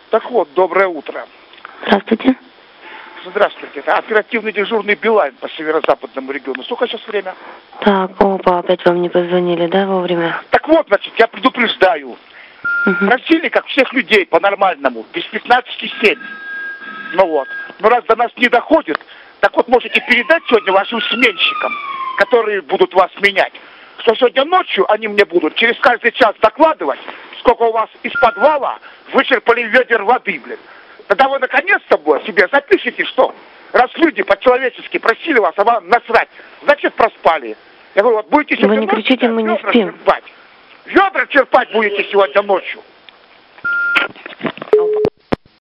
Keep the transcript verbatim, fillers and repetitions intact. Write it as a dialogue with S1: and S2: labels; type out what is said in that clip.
S1: Так вот, доброе утро.
S2: Здравствуйте.
S1: Здравствуйте. Это оперативный дежурный Билайн по северо-западному региону. Сколько сейчас время?
S2: Так, опа, опять вам не позвонили, да, вовремя?
S1: Так вот, значит, я предупреждаю.
S2: Угу.
S1: Просили, как всех людей, по-нормальному, без пятнадцати семь. Ну вот. Но раз до нас не доходит, так вот можете передать сегодня вашим сменщикам, которые будут вас менять, что сегодня ночью они мне будут через каждый час докладывать, сколько у вас из подвала вычерпали ведер воды, блин. Тогда вы наконец-то бы себе запишите, что раз люди по-человечески просили вас, а вам насрать, значит проспали. Я говорю, вот будете сегодня
S2: Вы не
S1: ночью,
S2: кричите, мы не
S1: ведра
S2: спим.
S1: черпать. Ведра черпать будете сегодня ночью.